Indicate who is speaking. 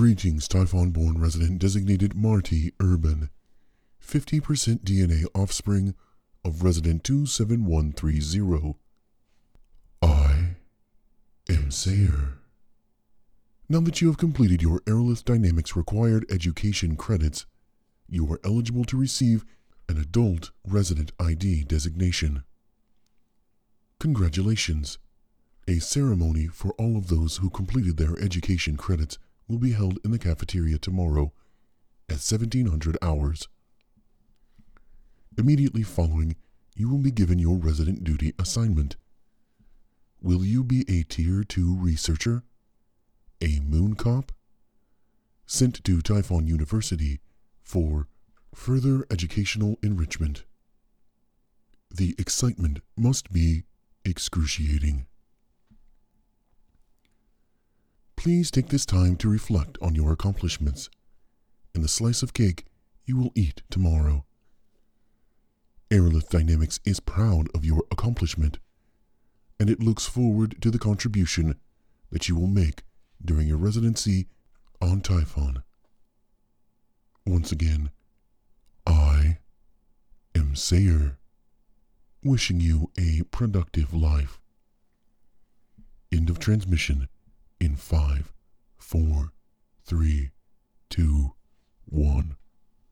Speaker 1: Greetings, Typhon-born resident designated Marty Urban, 50% DNA offspring of resident 27130. I am Sayer. Now that you have completed your Aerolith Dynamics required education credits, you are eligible to receive an Adult Resident ID designation. Congratulations! A ceremony for all of those who completed their education credits will be held in the cafeteria tomorrow at 1700 hours. Immediately following, you will be given your resident duty assignment. Will you be a Tier 2 researcher? A moon cop? Sent to Typhon University for further educational enrichment. The excitement must be excruciating. Please take this time to reflect on your accomplishments and the slice of cake you will eat tomorrow. Aerolith Dynamics is proud of your accomplishment, and it looks forward to the contribution that you will make during your residency on Typhon. Once again, I am Sayer, wishing you a productive life. End of transmission in 5, 4, 3, 2, 1.